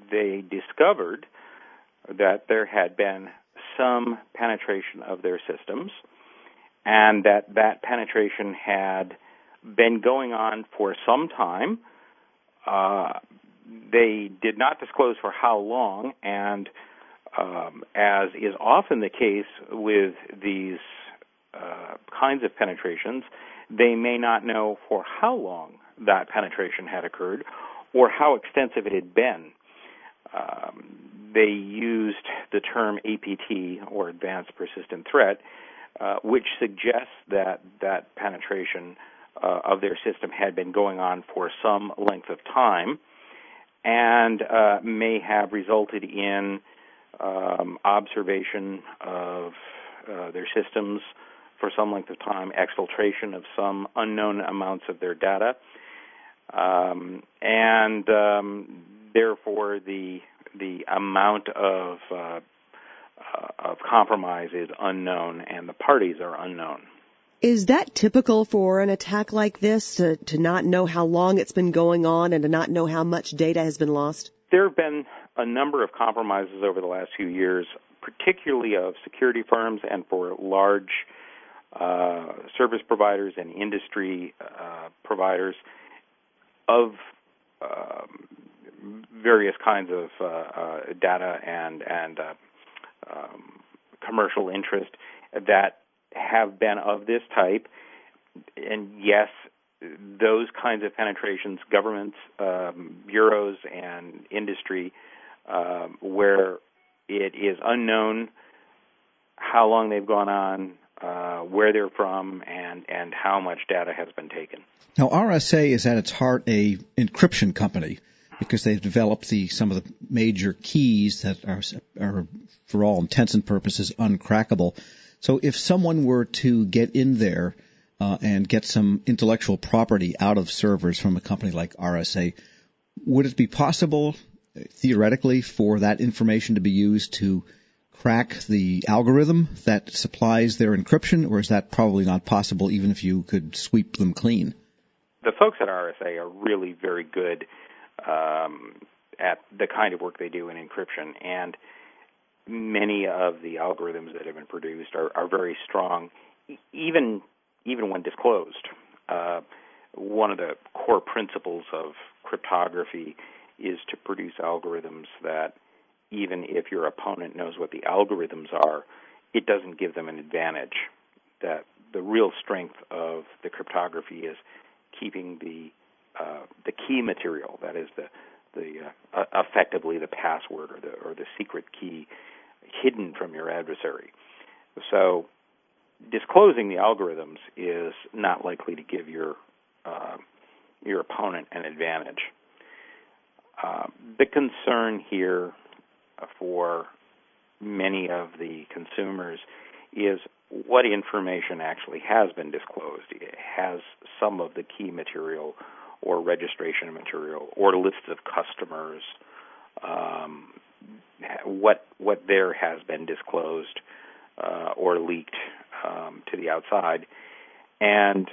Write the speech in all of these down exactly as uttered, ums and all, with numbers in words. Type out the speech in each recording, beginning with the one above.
they discovered that there had been some penetration of their systems, and that that penetration had been going on for some time. Uh, they did not disclose for how long, and um, as is often the case with these uh, kinds of penetrations, they may not know for how long that penetration had occurred or how extensive it had been. Um, they used the term A P T, or Advanced Persistent Threat, uh, which suggests that that penetration uh, of their system had been going on for some length of time and uh, may have resulted in um, observation of uh, their systems for some length of time, exfiltration of some unknown amounts of their data, um, and um, therefore the the amount of uh, uh, of compromise is unknown, and the parties are unknown. Is that typical for an attack like this, to, to not know how long it's been going on and to not know how much data has been lost? There have been a number of compromises over the last few years, particularly of security firms and for large uh, service providers and industry uh, providers of um, various kinds of uh, uh, data and, and uh, um, commercial interest that have been of this type. And yes, those kinds of penetrations, governments, um, bureaus, and industry, um, where it is unknown how long they've gone on, uh, where they're from, and, and how much data has been taken. Now, R S A is at its heart a encryption company because they've developed the some of the major keys that are, are for all intents and purposes, uncrackable. So if someone were to get in there uh, and get some intellectual property out of servers from a company like R S A, would it be possible, theoretically, for that information to be used to crack the algorithm that supplies their encryption, or is that probably not possible even if you could sweep them clean? The folks at R S A are really very good um, at the kind of work they do in encryption, and many of the algorithms that have been produced are, are very strong, even even when disclosed. Uh, one of the core principles of cryptography is to produce algorithms that, even if your opponent knows what the algorithms are, it doesn't give them an advantage. That the real strength of the cryptography is keeping the uh, the key material, that is the the uh, effectively the password or the or the secret key, hidden from your adversary. So disclosing the algorithms is not likely to give your uh, your opponent an advantage. Uh, the concern here for many of the consumers is what information actually has been disclosed. It has some of the key material or registration material or lists of customers, um, what what there has been disclosed uh, or leaked um, to the outside. And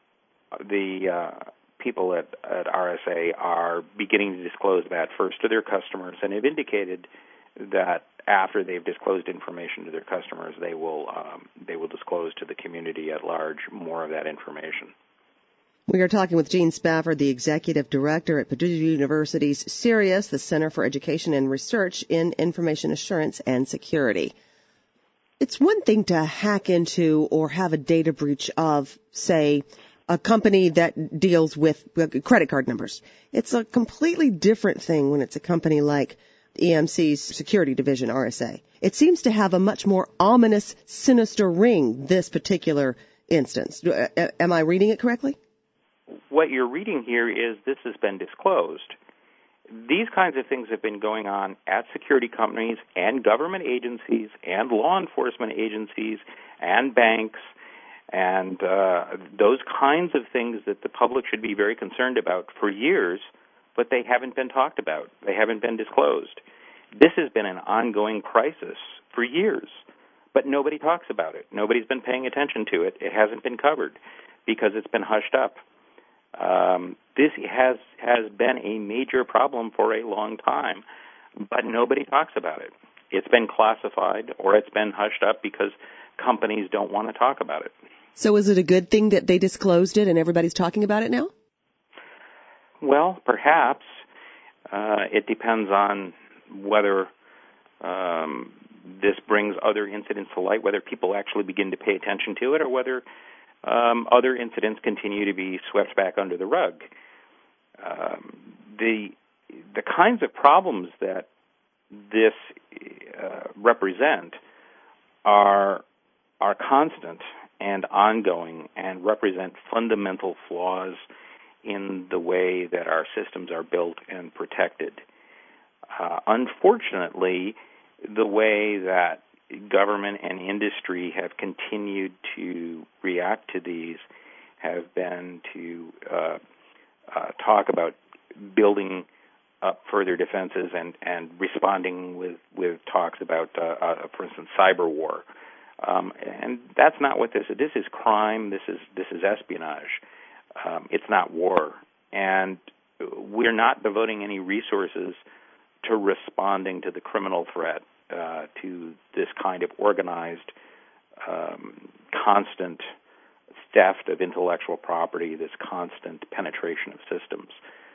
the uh, people at, at R S A are beginning to disclose that first to their customers, and have indicated that after they've disclosed information to their customers, they will um, they will disclose to the community at large more of that information. We are talking with Gene Spafford, the Executive Director at Purdue University's CERIAS, the Center for Education and Research in Information Assurance and Security. It's one thing to hack into or have a data breach of, say, a company that deals with credit card numbers. It's a completely different thing when it's a company like E M C's security division, R S A. It seems to have a much more ominous, sinister ring, this particular instance. Am I reading it correctly? What you're reading here is this has been disclosed. These kinds of things have been going on at security companies and government agencies and law enforcement agencies and banks, and uh, those kinds of things that the public should be very concerned about for years, but they haven't been talked about. They haven't been disclosed. This has been an ongoing crisis for years, but nobody talks about it. Nobody's been paying attention to it. It hasn't been covered because it's been hushed up. Um, this has has been a major problem for a long time. but nobody talks about it. It's been classified or it's been hushed up because companies don't want to talk about it. So is it a good thing that they disclosed it and everybody's talking about it now? Well, perhaps. Uh, it depends on whether um, this brings other incidents to light, whether people actually begin to pay attention to it, or whether um, other incidents continue to be swept back under the rug. Um, the the kinds of problems that this uh, represent are are constant and ongoing and represent fundamental flaws in the way that our systems are built and protected. Uh, unfortunately, the way that government and industry have continued to react to these have been to uh, uh, talk about building up further defenses and, and responding with, with talks about, uh, uh, for instance, cyber war. Um, and that's not what this is. This is crime. This is this is espionage. Um, it's not war. And we're not devoting any resources to responding to the criminal threat, uh, to this kind of organized, um, constant theft of intellectual property, this constant penetration of systems.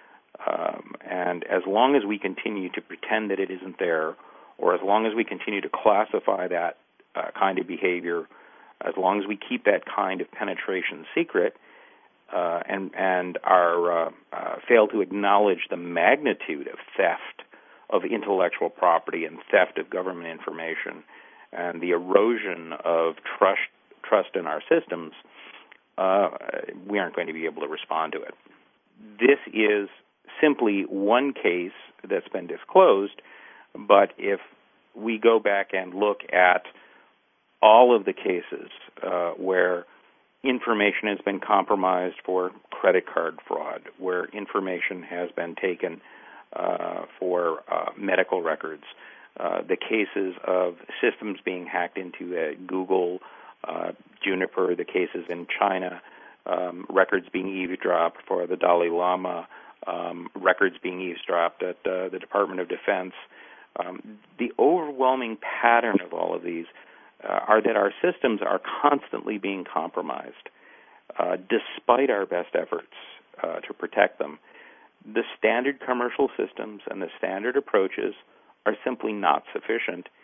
Um, and as long as we continue to pretend that it isn't there, or as long as we continue to classify that uh, kind of behavior, as long as we keep that kind of penetration secret, uh, and and are uh, uh, fail to acknowledge the magnitude of theft of intellectual property and theft of government information, and the erosion of trust trust in our systems, uh, we aren't going to be able to respond to it. This is simply one case that's been disclosed, but if we go back and look at all of the cases uh, where information has been compromised for credit card fraud, where information has been taken uh, for uh, medical records, uh, the cases of systems being hacked into uh, Google, uh, Juniper, the cases in China, um, records being eavesdropped for the Dalai Lama, um, records being eavesdropped at uh, the Department of Defense. Um, the overwhelming pattern of all of these uh, are that our systems are constantly being compromised, uh, despite our best efforts uh, to protect them. The standard commercial systems and the standard approaches are simply not sufficient,